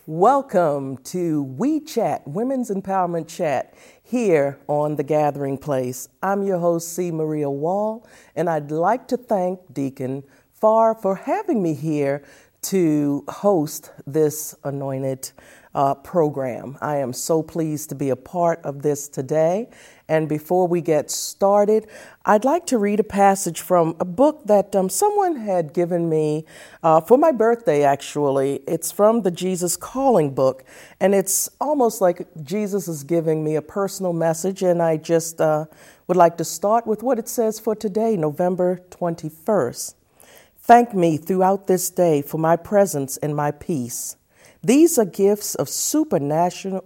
Welcome to We Chat, Women's Empowerment Chat, here on The Gathering Place. I'm your host, C. Maria Wall, and I'd like to thank Deacon Farr for having me here to host this anointed program. I am so pleased to be a part of this today. And before we get started, I'd like to read a passage from a book that someone had given me for my birthday, actually. It's from the Jesus Calling book, and it's almost like Jesus is giving me a personal message, and I just would like to start with what it says for today, November 21st. Thank me throughout this day for my presence and my peace. These are gifts of supernatural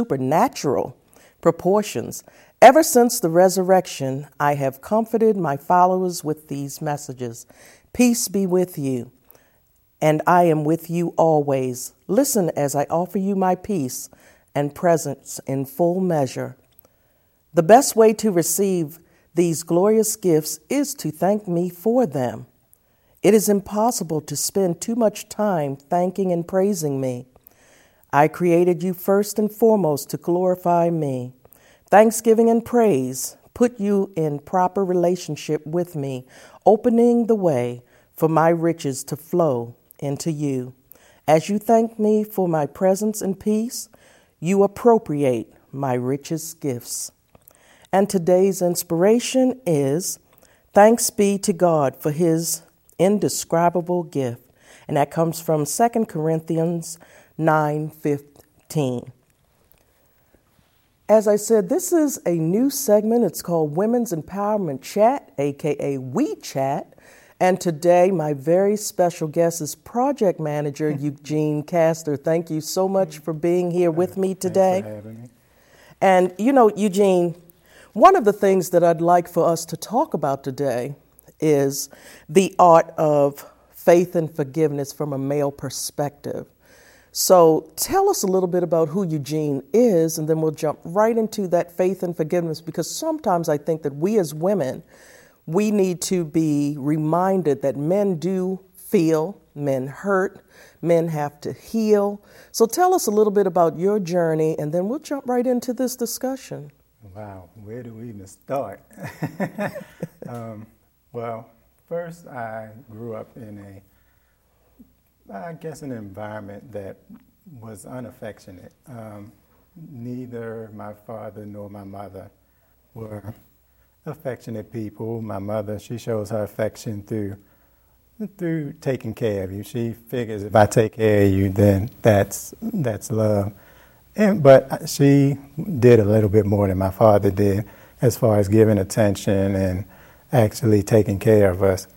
proportions. Ever since the resurrection, I have comforted my followers with these messages. Peace be with you, and I am with you always. Listen as I offer you my peace and presence in full measure. The best way to receive these glorious gifts is to thank me for them. It is impossible to spend too much time thanking and praising me. I created you first and foremost to glorify me. Thanksgiving and praise put you in proper relationship with me, opening the way for my riches to flow into you. As you thank me for my presence and peace, you appropriate my richest gifts. And today's inspiration is, thanks be to God for his indescribable gift. And that comes from 2 Corinthians 9:15. As I said, this is a new segment. It's called Women's Empowerment Chat, aka We Chat. And today, my very special guest is Project Manager Eugene Castor. Thank you so much for being here with me today. Thanks for having me. And you know, Eugene, one of the things that I'd like for us to talk about today is the art of faith and forgiveness from a male perspective. So tell us a little bit about who Eugene is, and then we'll jump right into that faith and forgiveness, because sometimes I think that we as women, we need to be reminded that men do feel, men hurt, men have to heal. So tell us a little bit about your journey, and then we'll jump right into this discussion. Wow, where do we even start? Well, first I grew up in an environment that was unaffectionate. Neither my father nor my mother were affectionate people. My mother, she shows her affection through taking care of you. She figures if I take care of you, then that's love. But she did a little bit more than my father did as far as giving attention and actually taking care of us.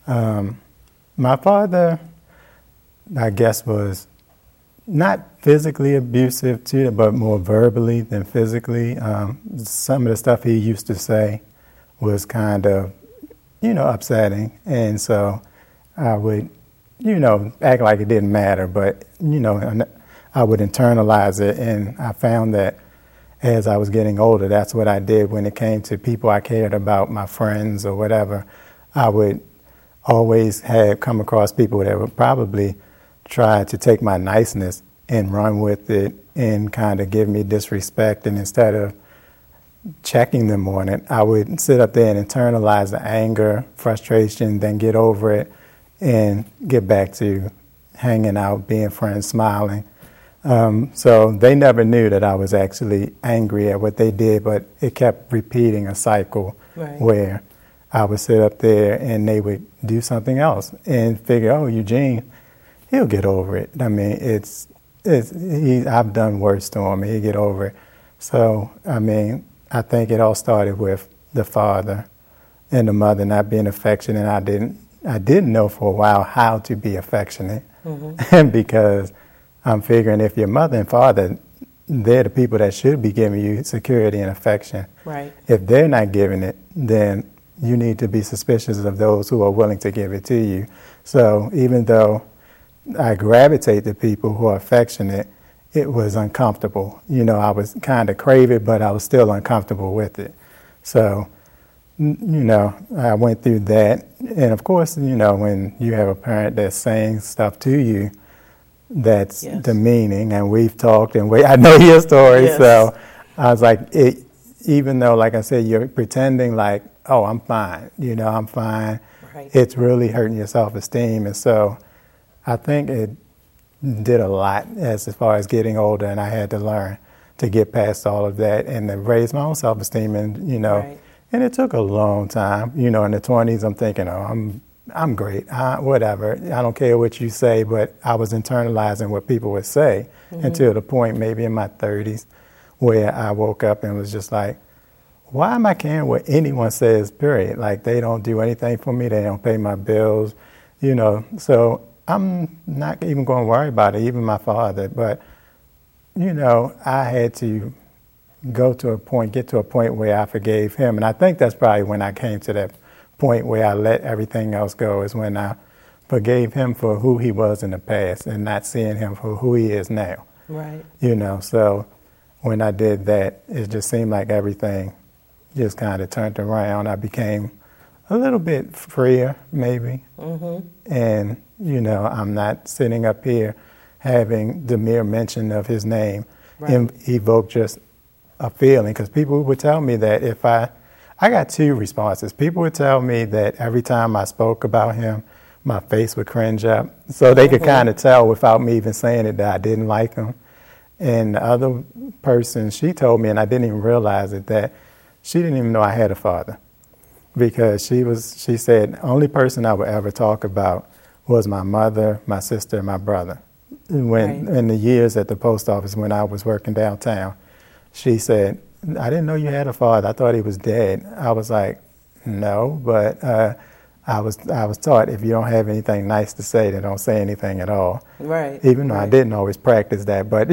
My father, I guess, was not physically abusive to them, but more verbally than physically. Some of the stuff he used to say was kind of, upsetting. And so I would, act like it didn't matter, but, I would internalize it. And I found that as I was getting older, that's what I did when it came to people I cared about, my friends or whatever. I would always come across people that would probably try to take my niceness and run with it and kind of give me disrespect. And instead of checking them on it, I would sit up there and internalize the anger, frustration, then get over it and get back to hanging out, being friends, smiling. So they never knew that I was actually angry at what they did, but it kept repeating a cycle where I would sit up there and they would do something else and figure, oh, Eugene, he'll get over it. I mean, I've done worse to him. He'll get over it. So, I mean, I think it all started with the father and the mother not being affectionate. I didn't know for a while how to be affectionate, because I'm figuring if your mother and father, they're the people that should be giving you security and affection. Right. If they're not giving it, then you need to be suspicious of those who are willing to give it to you. So even though I gravitate to people who are affectionate, it was uncomfortable. I was kind of crave it, but I was still uncomfortable with it. So, I went through that. And of course, when you have a parent that's saying stuff to you, that's Yes. demeaning, and we've talked, and I know your story, Yes. so I was like, even though, like I said, you're pretending like, oh, I'm fine, I'm fine, Right. it's really hurting your self-esteem, and so I think it did a lot as far as getting older, and I had to learn to get past all of that and to raise my own self-esteem, and Right. and it took a long time. In the 20s, I'm thinking, oh, I'm great, whatever. I don't care what you say, but I was internalizing what people would say until the point maybe in my 30s where I woke up and was just like, why am I caring what anyone says, period? Like, they don't do anything for me. They don't pay my bills, So I'm not even going to worry about it, even my father. But, I had to get to a point where I forgave him. And I think that's probably when I came to that point where I let everything else go, is when I forgave him for who he was in the past and not seeing him for who he is now. Right. So when I did that, it just seemed like everything just kind of turned around. I became a little bit freer, maybe. Mm-hmm. And, I'm not sitting up here having the mere mention of his name evoke just a feeling. Because people would tell me that if I got two responses. People would tell me that every time I spoke about him, my face would cringe up. So they could kind of tell without me even saying it that I didn't like him. And the other person, she told me, and I didn't even realize it, that she didn't even know I had a father. Because she said, the only person I would ever talk about was my mother, my sister, and my brother. In the years at the post office when I was working downtown, she said, I didn't know you had a father. I thought he was dead. I was like, no, but I was taught if you don't have anything nice to say, then don't say anything at all. Right. Even though I didn't always practice that, but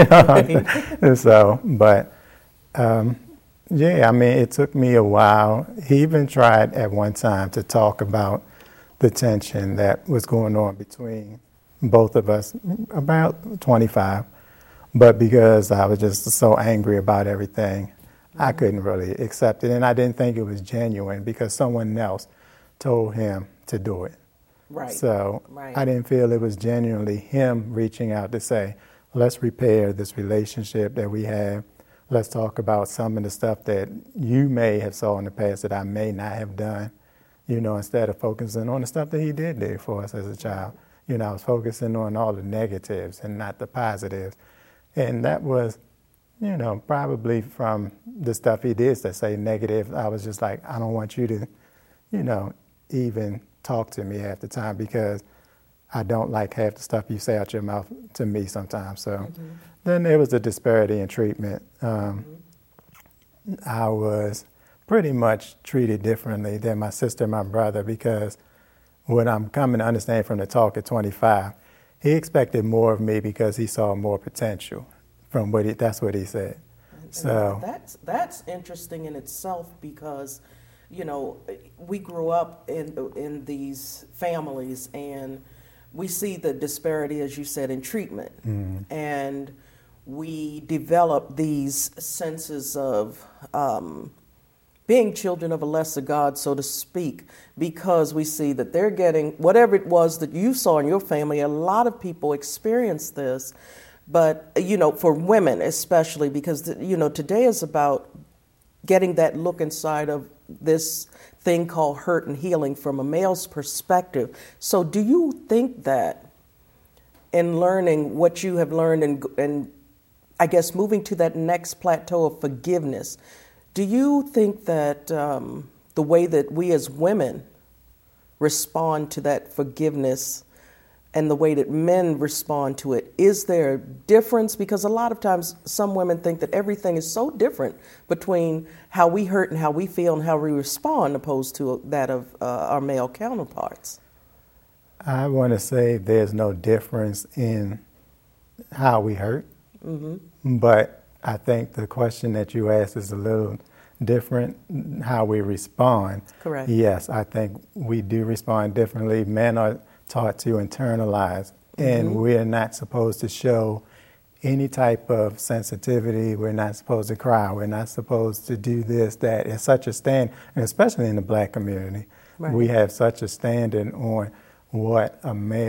it took me a while. He even tried at one time to talk about the tension that was going on between both of us, about 25. But because I was just so angry about everything, I couldn't really accept it. And I didn't think it was genuine because someone else told him to do it. Right. So I didn't feel it was genuinely him reaching out to say, let's repair this relationship that we have. Let's talk about some of the stuff that you may have saw in the past that I may not have done, instead of focusing on the stuff that he did do for us as a child. I was focusing on all the negatives and not the positives. And that was, probably from the stuff he did to say negative. I was just like, I don't want you to, even talk to me half the time because I don't like half the stuff you say out your mouth to me sometimes. So then there was a disparity in treatment. I was pretty much treated differently than my sister and my brother because what I'm coming to understand from the talk at 25, he expected more of me because he saw more potential from that's what he said. So that's interesting in itself because, we grew up in these families and we see the disparity, as you said, in treatment. And we develop these senses of being children of a lesser God, so to speak, because we see that they're getting whatever it was that you saw in your family. A lot of people experience this, but, for women especially, because, today is about getting that look inside of this thing called hurt and healing from a male's perspective. So do you think that in learning what you have learned and I guess moving to that next plateau of forgiveness, do you think that the way that we as women respond to that forgiveness and the way that men respond to it, is there a difference? Because a lot of times some women think that everything is so different between how we hurt and how we feel and how we respond opposed to that of our male counterparts. I want to say there's no difference in how we hurt, but I think the question that you asked is a little different, how we respond. Correct. Yes, I think we do respond differently. Men are taught to internalize, and we're not supposed to show any type of sensitivity. We're not supposed to cry. We're not supposed to do this, that. It's such a stand, and especially in the black community, we have such a standard on what a male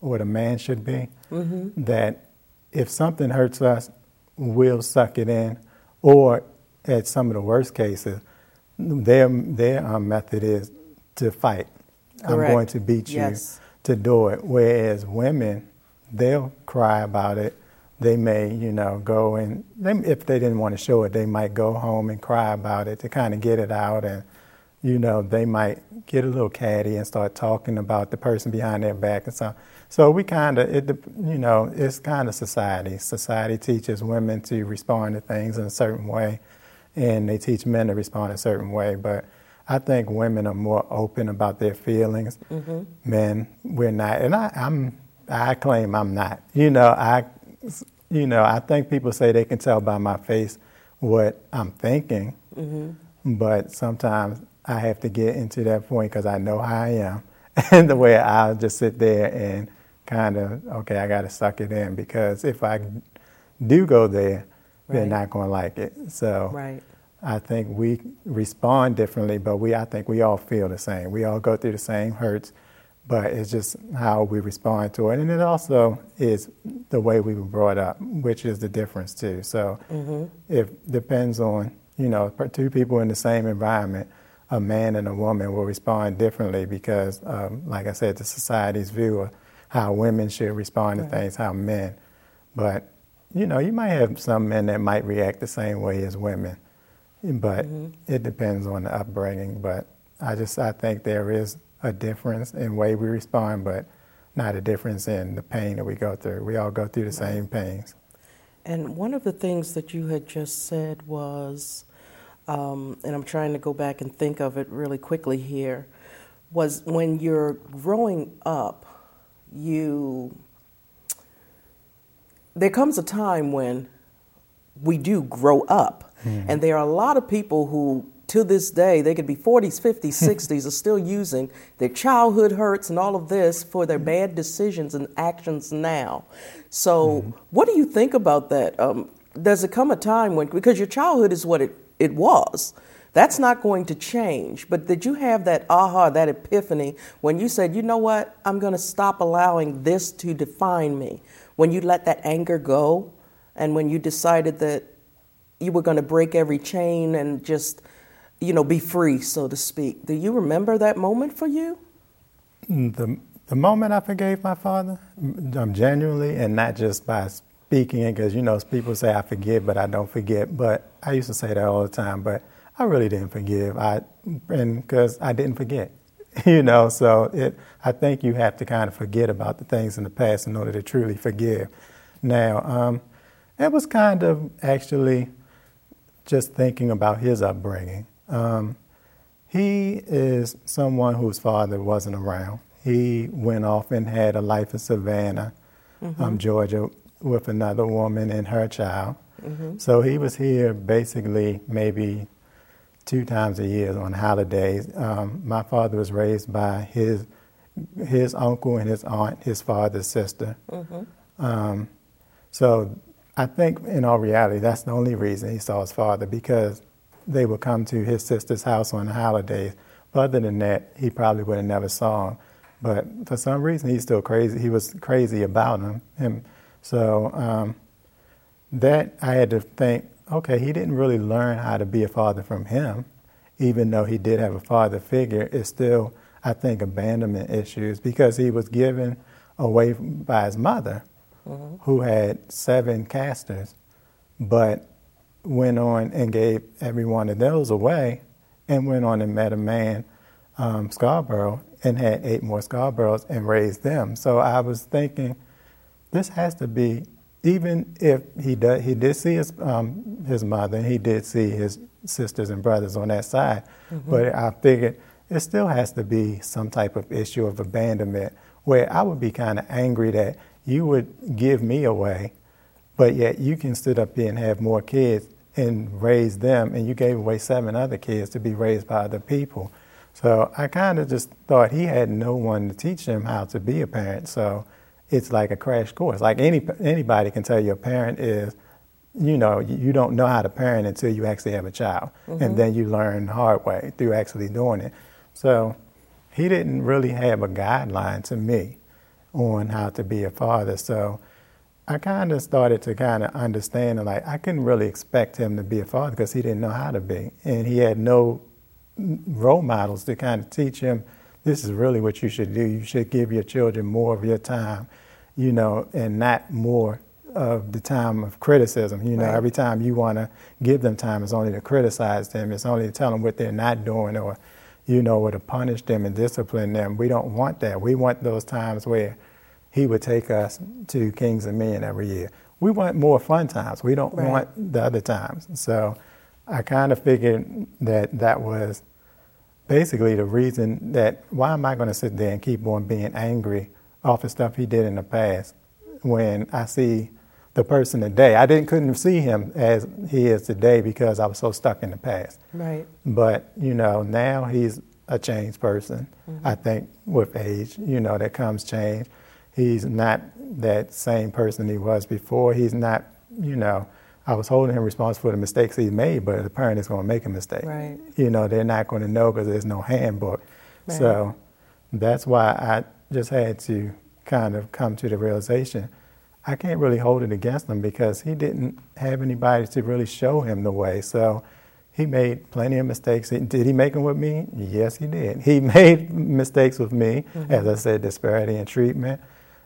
what a man should be, that if something hurts us, we'll suck it in, or at some of the worst cases, their method is to fight. Correct. I'm going to beat you to do it. Whereas women, they'll cry about it. They may, go and if they didn't want to show it, they might go home and cry about it to kind of get it out. And, they might get a little catty and start talking about the person behind their back and so. So we kind of, it's kind of society. Society teaches women to respond to things in a certain way, and they teach men to respond a certain way. But I think women are more open about their feelings. Men, we're not, and I claim I'm not. I think people say they can tell by my face what I'm thinking, but sometimes I have to get into that point because I know how I am, and the way I'll just sit there and kind of, okay, I got to suck it in, because if I do go there, they're not going to like it. So I think we respond differently, but I think we all feel the same. We all go through the same hurts, but it's just how we respond to it. And it also is the way we were brought up, which is the difference too. So it depends on, two people in the same environment, a man and a woman will respond differently because, like I said, the society's view of how women should respond to things, how men. But, you might have some men that might react the same way as women, but it depends on the upbringing. But I think there is a difference in the way we respond, but not a difference in the pain that we go through. We all go through the same pains. And one of the things that you had just said was, and I'm trying to go back and think of it really quickly here, was when you're growing up, there comes a time when we do grow up. And there are a lot of people who, to this day, they could be 40s, 50s, 60s, are still using their childhood hurts and all of this for their bad decisions and actions now. So what do you think about that? Does it come a time when, because your childhood is what it was, that's not going to change, but did you have that aha, that epiphany, when you said, you know what, I'm going to stop allowing this to define me? When you let that anger go, and when you decided that you were going to break every chain and just, be free, so to speak. Do you remember that moment for you? The moment I forgave my father, genuinely, and not just by speaking it, because, people say I forgive, but I don't forget. But I used to say that all the time, but I really didn't forgive. Because I didn't forget, so I think you have to kind of forget about the things in the past in order to truly forgive. Now, it was kind of actually just thinking about his upbringing. He is someone whose father wasn't around. He went off and had a life in Savannah, Georgia, with another woman and her child. So he was here basically maybe 2 times a year on holidays. My father was raised by his uncle and his aunt, his father's sister. So I think in all reality, that's the only reason he saw his father, because they would come to his sister's house on the holidays. But other than that, he probably would have never saw him. But for some reason, he's still crazy. He was crazy about him. So that I had to think, okay, he didn't really learn how to be a father from him, even though he did have a father figure. It's still, I think, abandonment issues, because he was given away by his mother, who had 7 casters, but went on and gave every one of those away, and went on and met a man, Scarborough, and had 8 more Scarboroughs and raised them. So I was thinking, this has to be, even if he did see his mother, and he did see his sisters and brothers on that side, but I figured it still has to be some type of issue of abandonment, where I would be kind of angry that you would give me away, but yet you can sit up here and have more kids and raise them, and you gave away 7 other kids to be raised by other people. So I kind of just thought he had no one to teach him how to be a parent. So it's like a crash course. Like anybody can tell you a parent is, you don't know how to parent until you actually have a child. And then you learn the hard way through actually doing it. So he didn't really have a guideline to me. on how to be a father. So I kind of started to kind of understand, like, I couldn't really expect him to be a father because he didn't know how to be. And he had no role models to kind of teach him, this is really what you should do. You should give your children more of your time, and not more of the time of criticism. Right. Every time you want to give them time, it's only to criticize them. It's only to tell them what they're not doing, or to punish them and discipline them. We don't want that. We want those times where he would take us to Kings of Men every year. We want more fun times. We don't want the other times. So I kind of figured that was basically the reason that, why am I going to sit there and keep on being angry off of stuff he did in the past when I see the person today? Couldn't see him as he is today because I was so stuck in the past. Right. But, now he's a changed person. Mm-hmm. I think with age, there comes change. He's not that same person he was before. He's not, I was holding him responsible for the mistakes he made, but the parent is going to make a mistake. Right. They're not going to know because there's no handbook. Right. So that's why I just had to kind of come to the realization I can't really hold it against him because he didn't have anybody to really show him the way. So he made plenty of mistakes. Did he make them with me? Yes, he did. He made mistakes with me, mm-hmm. as I said, disparity in treatment.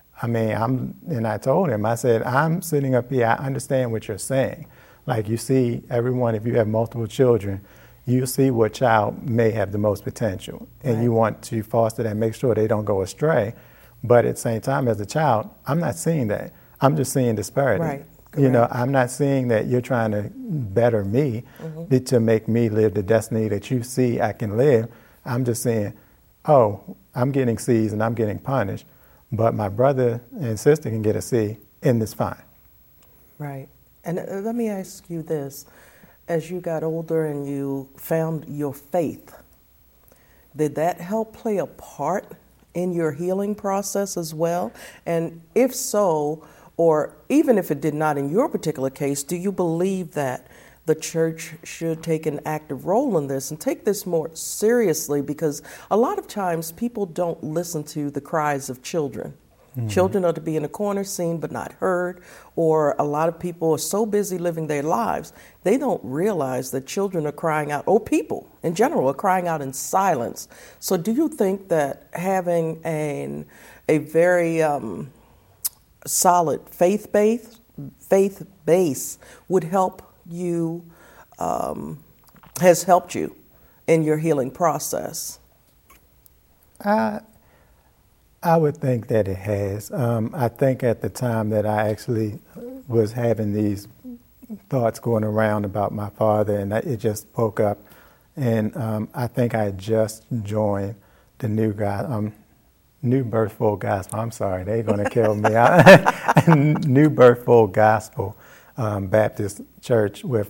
And I told him, I said, I'm sitting up here, I understand what you're saying. Like, you see everyone, if you have multiple children, you see what child may have the most potential. And you want to foster that, make sure they don't go astray. But at the same time, as a child, I'm not seeing that. I'm just seeing disparity. Right. I'm not seeing that you're trying to better me, mm-hmm. to make me live the destiny that you see I can live. I'm just saying, oh, I'm getting C's and I'm getting punished, but my brother and sister can get a C, and it's fine. Right. And let me ask you this. As you got older and you found your faith, did that help play a part in your healing process as well? And if so, or even if it did not in your particular case, do you believe that the church should take an active role in this and take this more seriously? Because a lot of times people don't listen to the cries of children. Mm-hmm. Children are to be in a corner seen but not heard, or a lot of people are so busy living their lives, they don't realize that children are crying out, or people in general are crying out in silence. So do you think that having a very solid faith base would help you, has helped you in your healing process? I would think that it has. I think at the time that I actually was having these thoughts going around about my father, and it just spoke up. And I think I just joined the New Birth Full Gospel. I'm sorry, they're going to kill me. New Birth Full Gospel Baptist Church with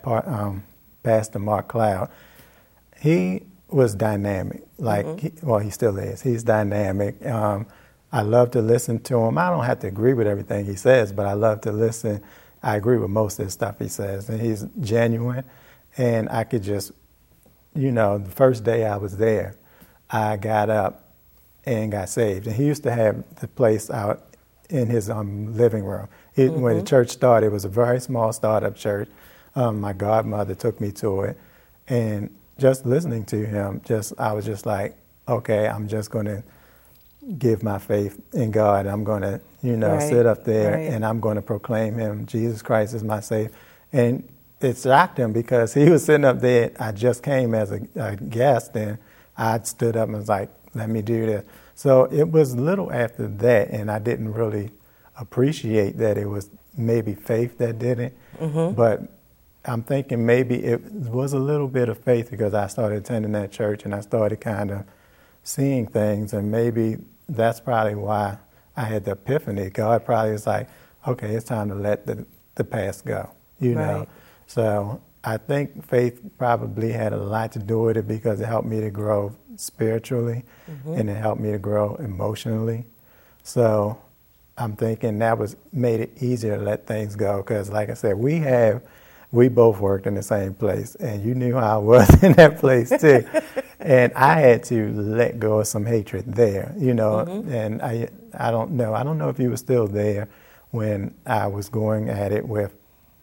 Pastor Mark Cloud. He was dynamic. He still is. He's dynamic. I love to listen to him. I don't have to agree with everything he says, but I love to listen. I agree with most of the stuff he says, and he's genuine. And I could just, the first day I was there, I got up and got saved. And he used to have the place out in his living room. When the church started, it was a very small startup church. My godmother took me to it, and just listening to him, I was just like, okay, I'm just going to give my faith in God. I'm going to, sit up there and I'm going to proclaim him. Jesus Christ is my Savior. And it shocked him because he was sitting up there. I just came as a guest, and I stood up and was like, let me do this. So it was little after that, and I didn't really appreciate that it was maybe faith that did it. Mm-hmm. But I'm thinking maybe it was a little bit of faith because I started attending that church and I started kind of seeing things, and maybe that's probably why I had the epiphany. God probably was like, okay, it's time to let the past go, know. So I think faith probably had a lot to do with it because it helped me to grow spiritually, mm-hmm. and it helped me to grow emotionally. So I'm thinking that made it easier to let things go because, like I said, we both worked in the same place, and you knew how I was in that place too. And I had to let go of some hatred there, mm-hmm. and I don't know. I don't know if you were still there when I was going at it with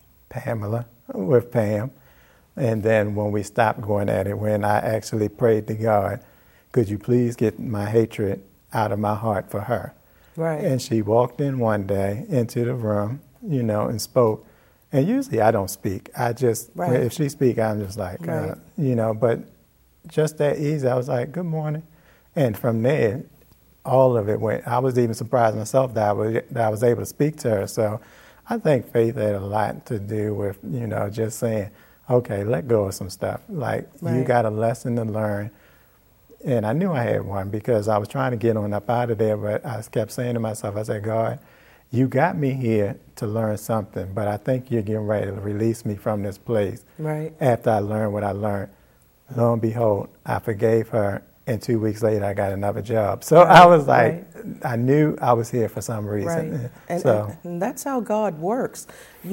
Pam. And then when we stopped going at it, when I actually prayed to God, could you please get my hatred out of my heart for her? Right. And she walked in one day into the room, and spoke. And usually I don't speak. I just, if she speaks, I'm just like, but just that easy. I was like, good morning. And from there, all of it went. I was even surprised myself that I was able to speak to her. So I think faith had a lot to do with, just saying, okay, let go of some stuff. Like, you got a lesson to learn. And I knew I had one because I was trying to get on up out of there, but I kept saying to myself, I said, God, you got me here to learn something, but I think you're getting ready to release me from this place. Right. After I learned what I learned. Lo and behold, I forgave her, and 2 weeks later I got another job. So I was like, I knew I was here for some reason. Right. And that's how God works. A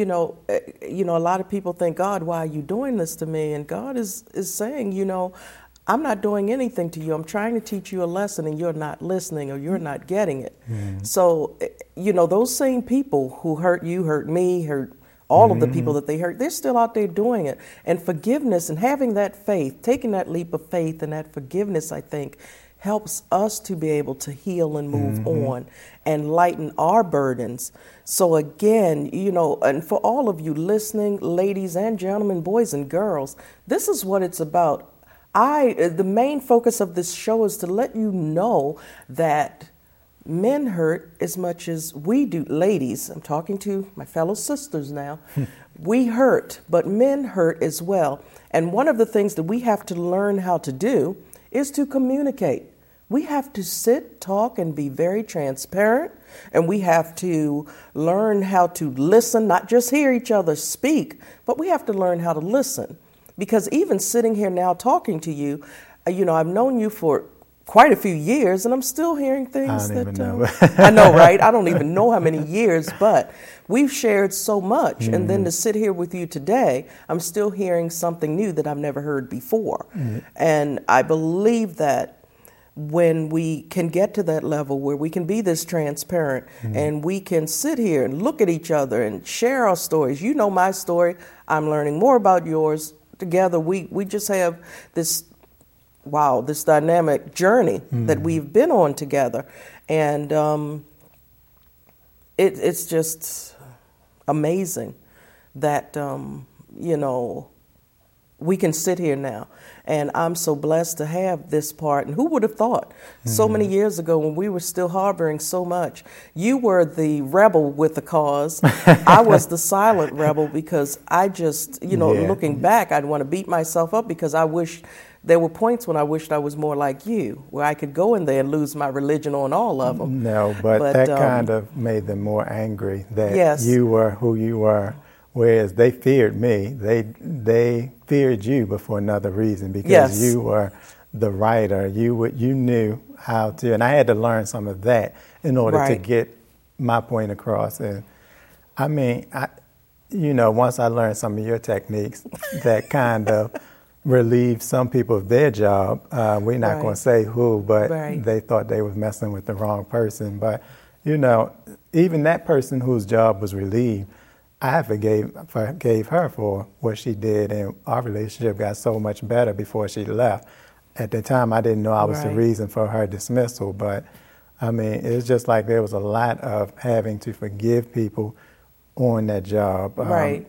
lot of people think, God, why are you doing this to me? And God is saying, I'm not doing anything to you. I'm trying to teach you a lesson and you're not listening or you're not getting it. Mm. So, those same people who hurt you, hurt me, hurt all of the people that they hurt, they're still out there doing it. And forgiveness and having that faith, taking that leap of faith and that forgiveness, I think, helps us to be able to heal and move on and lighten our burdens. So again, and for all of you listening, ladies and gentlemen, boys and girls, this is what it's about. The main focus of this show is to let you know that men hurt as much as we do. Ladies, I'm talking to my fellow sisters now. We hurt, but men hurt as well. And one of the things that we have to learn how to do is to communicate. We have to sit, talk, and be very transparent. And we have to learn how to listen, not just hear each other speak, but we have to learn how to listen. Because even sitting here now talking to you, I've known you for quite a few years, and I'm still hearing things I don't that even know. I know, right? I don't even know how many years, but we've shared so much. And then to sit here with you today, I'm still hearing something new that I've never heard before. And I believe that when we can get to that level where we can be this transparent and we can sit here and look at each other and share our stories. You know my story. I'm learning more about yours. Together, we just have this dynamic journey that we've been on together. And it's just amazing that, we can sit here now. And I'm so blessed to have this part. And who would have thought so many years ago when we were still harboring so much, you were the rebel with the cause. I was the silent rebel because I just, looking back, I'd want to beat myself up because I wish there were points when I wished I was more like you, where I could go in there and lose my religion on all of them. No, but that kind of made them more angry that you were who you were. Whereas they feared me, they feared you, but for another reason, because you were the writer. You knew how to, and I had to learn some of that in order to get my point across. And I mean, once I learned some of your techniques, that kind of relieved some people of their job. We're not going to say who, but they thought they was messing with the wrong person. But even that person whose job was relieved, I forgave her for what she did, and our relationship got so much better before she left. At the time, I didn't know I was the reason for her dismissal, but I mean, it's just like there was a lot of having to forgive people on that job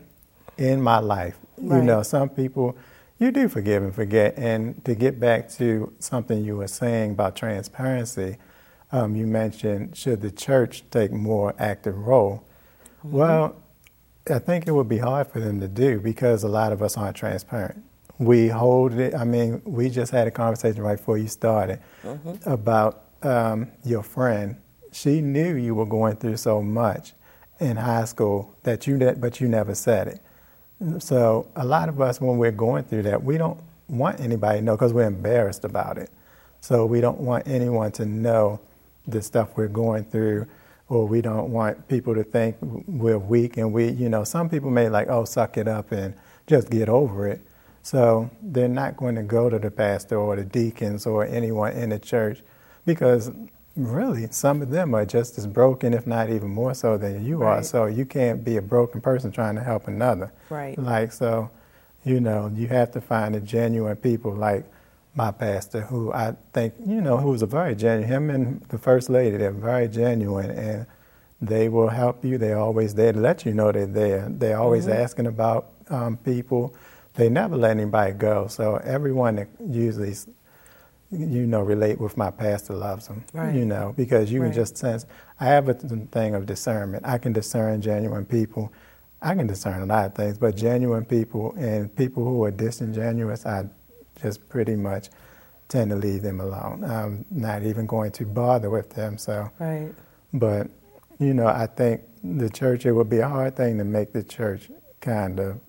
in my life. Some people, you do forgive and forget. And to get back to something you were saying about transparency, you mentioned, should the church take more active role? Well, I think it would be hard for them to do because a lot of us aren't transparent. We hold it. I mean, we just had a conversation right before you started about your friend. She knew you were going through so much in high school but you never said it. So a lot of us, when we're going through that, we don't want anybody to know because we're embarrassed about it. So we don't want anyone to know the stuff we're going through. Or we don't want people to think we're weak, and some people may suck it up and just get over it. So they're not going to go to the pastor or the deacons or anyone in the church because really, some of them are just as broken, if not even more so than you are. Right. So you can't be a broken person trying to help another. Right. Like, so, you know, you have to find the genuine people like my pastor, who I think, you know, who was a very genuine, him and the First Lady, they're very genuine, and they will help you. They're always there to let you know they're there. They're always asking about people. They never let anybody go. So everyone that usually, you know, relate with my pastor loves them, Right. you know, because you Right. can just sense. I have a thing of discernment. I can discern genuine people. I can discern a lot of things, but genuine people and people who are disingenuous, I just pretty much tend to leave them alone. I'm not even going to bother with them. So, Right. but, you know, I think the church, it would be a hard thing to make the church kind of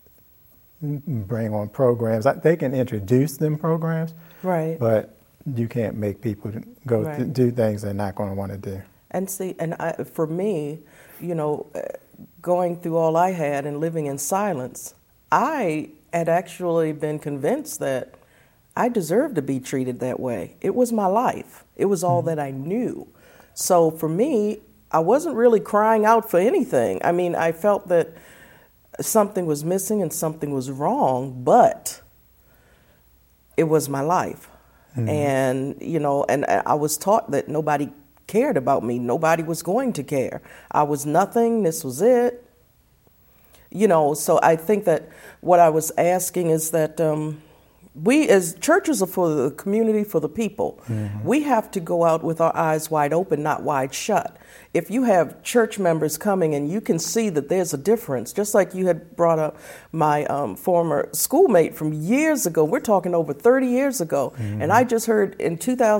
bring on programs. They can introduce them programs, Right. but you can't make people go Right. do things they're not going to want to do. And see, for me, you know, going through all I had and living in silence, I had actually been convinced that I deserved to be treated that way. It was my life. It was all that I knew. So for me, I wasn't really crying out for anything. I mean, I felt that something was missing and something was wrong, but it was my life. And, you know, and I was taught that nobody cared about me. Nobody was going to care. I was nothing. This was it. You know, so I think that what I was asking is that we as churches are for the community, for the people. We have to go out with our eyes wide open, not wide shut. If you have church members coming and you can see that there's a difference, just like you had brought up my former schoolmate from years ago, we're talking over 30 years ago, and I just heard in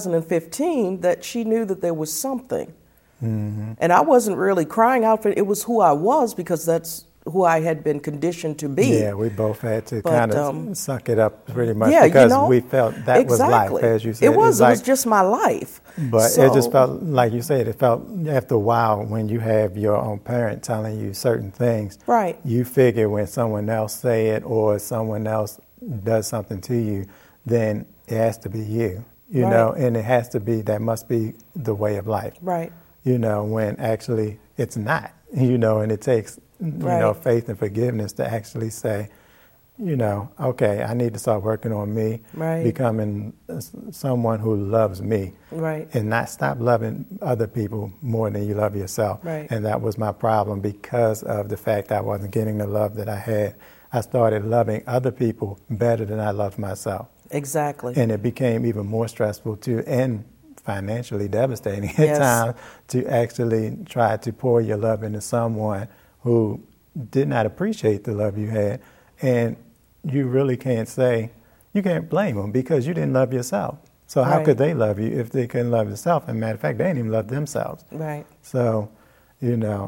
2015 that she knew that there was something. And I wasn't really crying out for it. It was who I was, because that's who I had been conditioned to be. Yeah, we both had to But, kind of suck it up pretty much, yeah, because you know, we felt that exactly. was life, as you said. It was like, just my life. But So- it just felt, like you said, it felt after a while when you have your own parent telling you certain things, Right. you figure when someone else say it or someone else does something to you, then it has to be you, you Right. know, and it has to be, that must be the way of life. Right. You know, when actually it's not, you know, and it takes, you know, Right. faith and forgiveness to actually say, you know, okay, I need to start working on me, Right. becoming someone who loves me, Right. and not stop loving other people more than you love yourself. Right. And that was my problem, because of the fact I wasn't getting the love that I had. I started loving other people better than I loved myself. Exactly. And it became even more stressful too, and financially devastating at Yes. times, to actually try to pour your love into someone who did not appreciate the love you had. And you really can't say, you can't blame them, because you didn't love yourself. So how Right. could they love you if they couldn't love themselves? And matter of fact, they didn't even love themselves. Right. So, you know,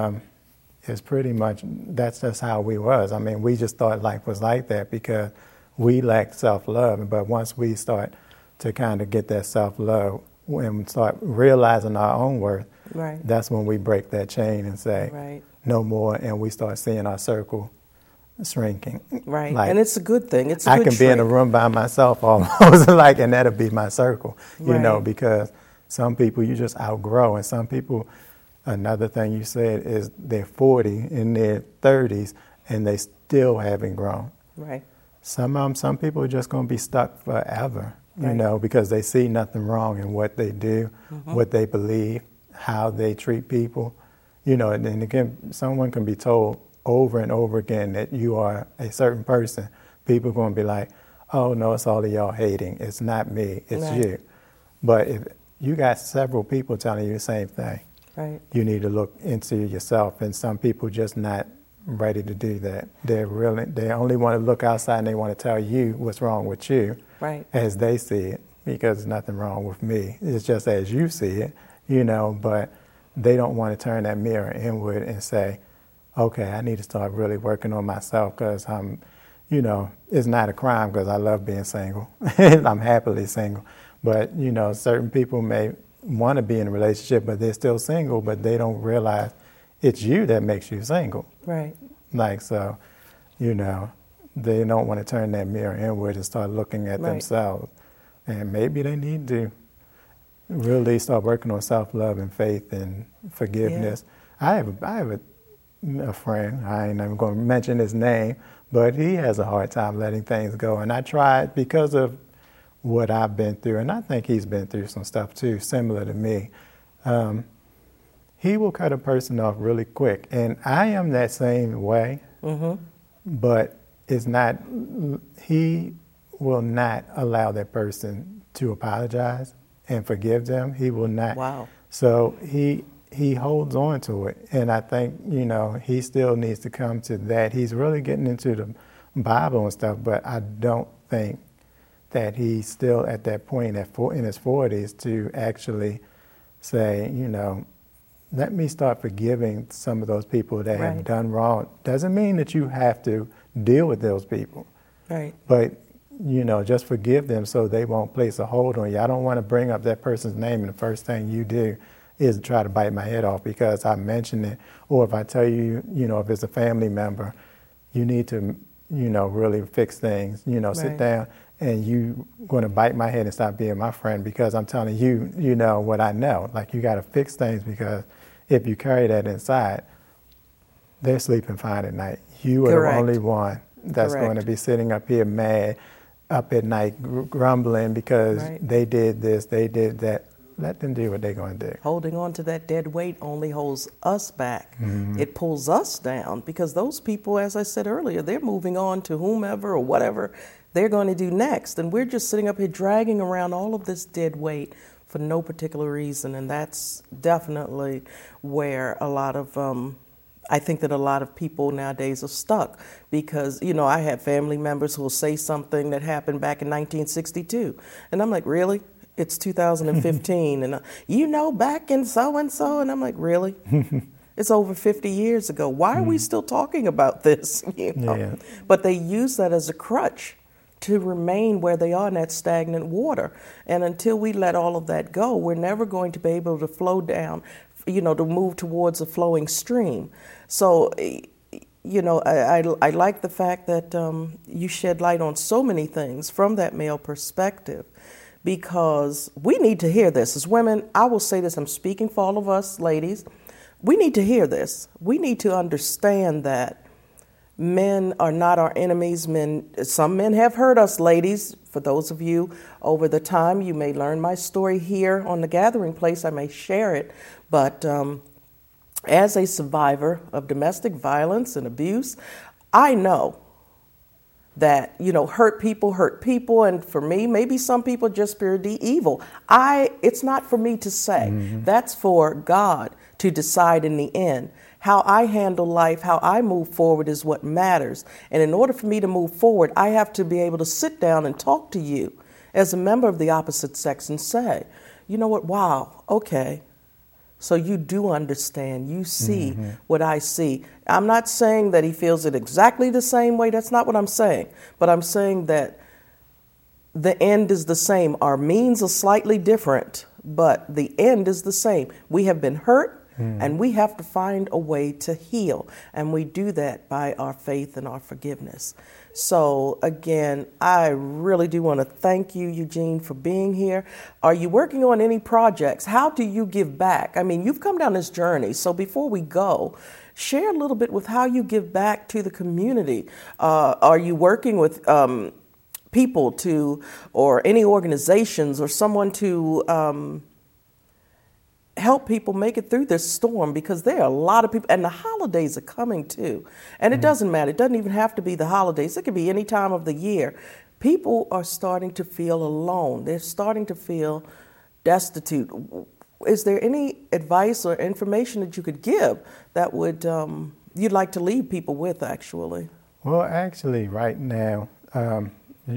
it's pretty much, that's just how we was. I mean, we just thought life was like that because we lacked self-love. But once we start to kind of get that self-love and start realizing our own worth, Right. that's when we break that chain and say, Right. no more, and we start seeing our circle shrinking. Right. Like, And it's a good thing. It's a I good can be in a trait. room by myself almost, like, and that'll be my circle, you know, Right. because some people you just outgrow, and some people, another thing you said is they're 40, in their 30s, and they still haven't grown. Right. Some people are just going to be stuck forever, you Right. know, because they see nothing wrong in what they do, what they believe, how they treat people, you know. And again, someone can be told over and over again that you are a certain person. People are going to be like, oh, no, it's all of y'all hating. It's not me, it's Right. you. But if you got several people telling you the same thing, Right. you need to look into yourself. And some people just not ready to do that. They only want to look outside, and they want to tell you what's wrong with you, Right. as they see it, because there's nothing wrong with me. It's just as you see it, you know. But they don't want to turn that mirror inward and say, okay, I need to start really working on myself, because I'm, you know, it's not a crime, because I love being single. I'm happily single. But, you know, certain people may want to be in a relationship, but they're still single, but they don't realize it's you that makes you single. Right. Like, so, you know, they don't want to turn that mirror inward and start looking at Right. themselves. And maybe they need to really start working on self-love and faith and forgiveness. Yeah. I have a friend, I ain't even going to mention his name, but he has a hard time letting things go. And I tried because of what I've been through, and I think he's been through some stuff too, similar to me. He will cut a person off really quick. And I am that same way, but it's not, he will not allow that person to apologize and forgive them. He will not. Wow. So he holds on to it. And I think, he still needs to come to that. He's really getting into the Bible and stuff, but I don't think that he's still at that point in his 40s to actually say, let me start forgiving some of those people that have done wrong. Doesn't mean that you have to deal with those people. Right. But, just forgive them so they won't place a hold on you. I don't want to bring up that person's name and the first thing you do is try to bite my head off because I mentioned it. Or if I tell you, if it's a family member, you need to, really fix things, sit down. And you going to bite my head and stop being my friend because I'm telling you, what I know. Like, you got to fix things because if you carry that inside, they're sleeping fine at night. You are the only one that's going to be sitting up here mad, up at night, grumbling because they did this, they did that. Let them do what they're going to do. Holding on to that dead weight only holds us back. It pulls us down because those people, as I said earlier, they're moving on to whomever or whatever they're going to do next. And we're just sitting up here dragging around all of this dead weight for no particular reason. And that's definitely where I think that a lot of people nowadays are stuck because, I have family members who will say something that happened back in 1962. And I'm like, really? It's 2015. And, back in so-and-so. And I'm like, really? It's over 50 years ago. Why are we still talking about this? Yeah. But they use that as a crutch to remain where they are in that stagnant water. And until we let all of that go, we're never going to be able to flow down, to move towards a flowing stream. So, I like the fact that you shed light on so many things from that male perspective because we need to hear this. As women, I will say this, I'm speaking for all of us ladies, we need to hear this. We need to understand that men are not our enemies. Some men have hurt us, ladies. For those of you over the time, you may learn my story here on the Gathering Place. I may share it. But as a survivor of domestic violence and abuse, I know that, hurt people. And for me, maybe some people just pure evil. It's not for me to say. That's for God to decide in the end. How I handle life, how I move forward is what matters. And in order for me to move forward, I have to be able to sit down and talk to you as a member of the opposite sex and say, you know what, wow, okay. So you do understand, you see what I see. I'm not saying that he feels it exactly the same way. That's not what I'm saying. But I'm saying that the end is the same. Our means are slightly different, but the end is the same. We have been hurt. And we have to find a way to heal. And we do that by our faith and our forgiveness. So, again, I really do want to thank you, Eugene, for being here. Are you working on any projects? How do you give back? I mean, you've come down this journey. So before we go, share a little bit with how you give back to the community. Are you working with people or any organizations or someone to help people make it through this storm? Because there are a lot of people, and the holidays are coming too. And it doesn't matter. It doesn't even have to be the holidays. It could be any time of the year. People are starting to feel alone. They're starting to feel destitute. Is there any advice or information that you could give that would you'd like to leave people with, actually? Well, actually, right now, I'm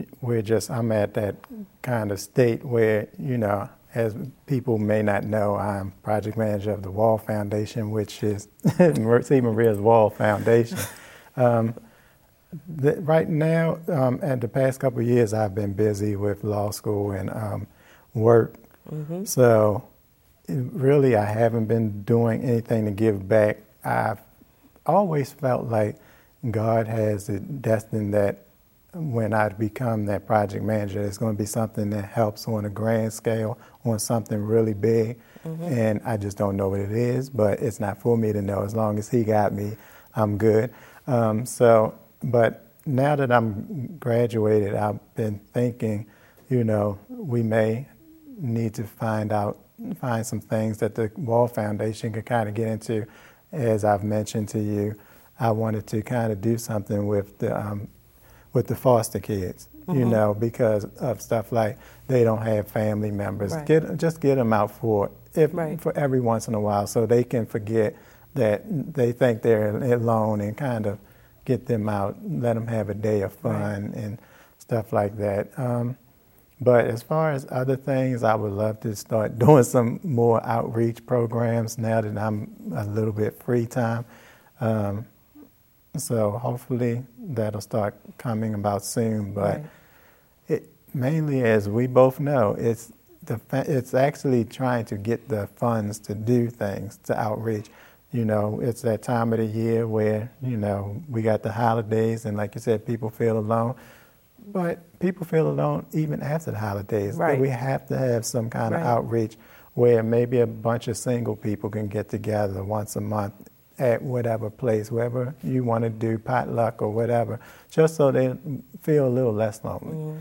at that kind of state where, as people may not know, I'm project manager of the Wall Foundation, which is Mercy Maria's Wall Foundation. Right now, and the past couple of years, I've been busy with law school and work. So really, I haven't been doing anything to give back. I've always felt like God has it destined that when I become that project manager, it's going to be something that helps on a grand scale, on something really big. And I just don't know what it is, but it's not for me to know. As long as he got me, I'm good. But now that I'm graduated, I've been thinking, we may need to find some things that the Wall Foundation could kind of get into. As I've mentioned to you, I wanted to kind of do something with the foster kids, because of stuff like they don't have family members. Right. Just get them out for every once in a while, so they can forget that they think they're alone, and kind of get them out, let them have a day of fun and stuff like that. But as far as other things, I would love to start doing some more outreach programs now that I'm a little bit free time. So hopefully that'll start coming about soon. But it mainly, as we both know, it's actually trying to get the funds to do things, to outreach. It's that time of the year where, we got the holidays, and like you said, people feel alone. But people feel alone even after the holidays. Right. We have to have some kind of outreach where maybe a bunch of single people can get together once a month at whatever place, wherever you want to do, potluck or whatever, just so they feel a little less lonely.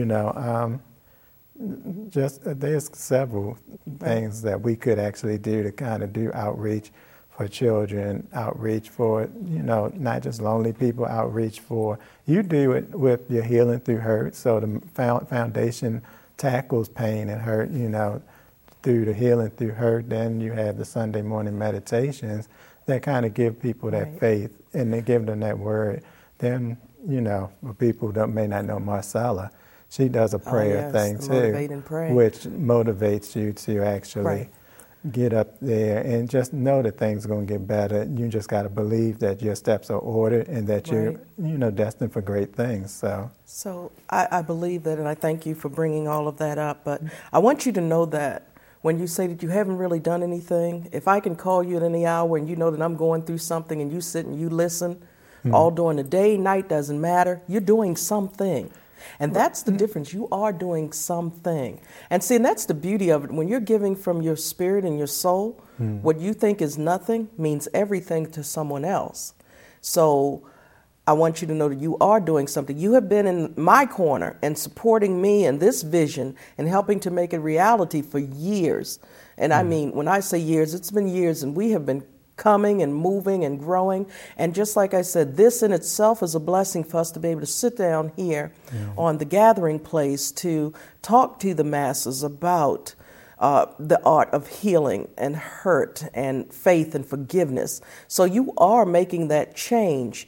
There's several things that we could actually do to kind of do outreach for children, outreach for, not just lonely people, outreach for, you do it with your Healing Through Hurt. So the foundation tackles pain and hurt, through the Healing Through Hurt. Then you have the Sunday morning meditations that kind of give people that faith, and they give them that word. Then, for people that may not know Marcella, she does a prayer thing too, which motivates you to actually get up there and just know that things are going to get better. You just got to believe that your steps are ordered and that you're, destined for great things. So I believe that, and I thank you for bringing all of that up. But I want you to know that when you say that you haven't really done anything, if I can call you at any hour and you know that I'm going through something and you sit and you listen all during the day, night, doesn't matter, you're doing something. And that's the difference. You are doing something. And see, and that's the beauty of it. When you're giving from your spirit and your soul, what you think is nothing means everything to someone else. So I want you to know that you are doing something. You have been in my corner and supporting me in this vision and helping to make it reality for years. And I mean, when I say years, it's been years, and we have been coming and moving and growing. And just like I said, this in itself is a blessing for us to be able to sit down here on the gathering place to talk to the masses about the art of healing and hurt and faith and forgiveness. So you are making that change.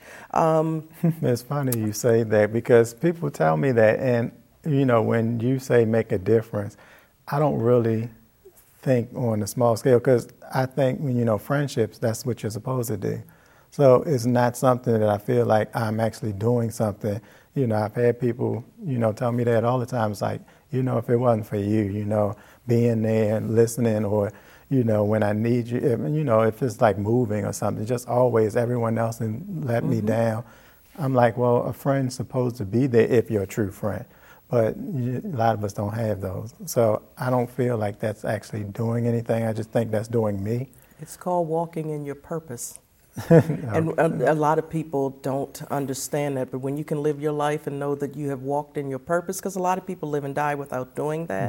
It's funny you say that, because people tell me that, and when you say make a difference, I don't really think on a small scale, because I think when friendships, that's what you're supposed to do. So it's not something that I feel like I'm actually doing something. I've had people tell me that all the time. It's like, if it wasn't for you, being there and listening, or when I need you, if it's like moving or something, just always everyone else and let me down. I'm like, well, a friend's supposed to be there if you're a true friend. But a lot of us don't have those. So I don't feel like that's actually doing anything. I just think that's doing me. It's called walking in your purpose. And a lot of people don't understand that. But when you can live your life and know that you have walked in your purpose, because a lot of people live and die without doing that,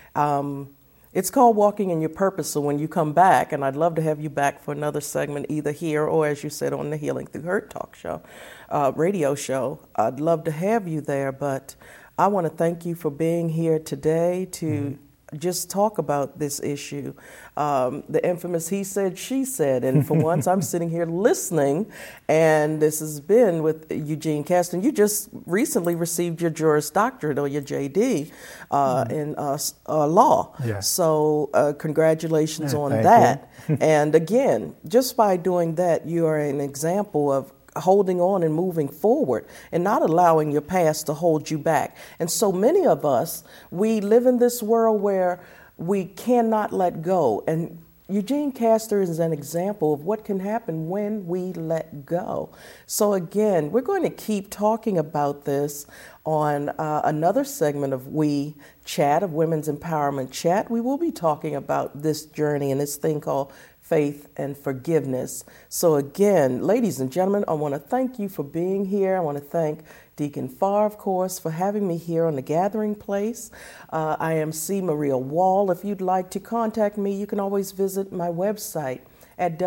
it's called walking in your purpose. So when you come back, and I'd love to have you back for another segment, either here or, as you said, on the Healing Through Hurt talk show, radio show, I'd love to have you there. But I want to thank you for being here today to just talk about this issue. The infamous he said, she said. And for once, I'm sitting here listening. And this has been with Eugene Caston. You just recently received your Juris Doctorate, or your JD, in law. Yes. So congratulations on that. And again, just by doing that, you are an example of holding on and moving forward and not allowing your past to hold you back. And so many of us, we live in this world where we cannot let go. And Eugene Castor is an example of what can happen when we let go. So again, we're going to keep talking about this on another segment of We Chat, of Women's Empowerment Chat. We will be talking about this journey and this thing called faith and forgiveness. So again, ladies and gentlemen, I want to thank you for being here. I want to thank Deacon Farr, of course, for having me here on The Gathering Place. I am C. Maria Wall. If you'd like to contact me, you can always visit my website at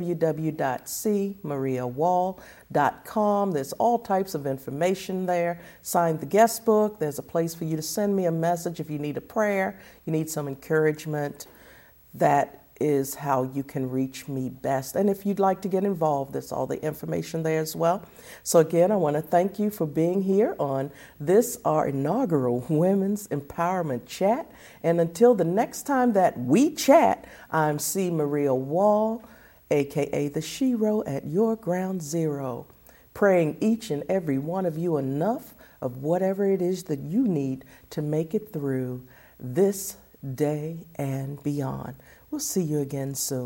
www.cmariawall.com. There's all types of information there. Sign the guest book. There's a place for you to send me a message if you need a prayer, you need some encouragement. That is how you can reach me best. And if you'd like to get involved, there's all the information there as well. So again, I want to thank you for being here on this, our inaugural Women's Empowerment Chat. And until the next time that we chat, I'm C. Maria Wall, aka the Shero at your ground zero, praying each and every one of you enough of whatever it is that you need to make it through this day and beyond. We'll see you again soon.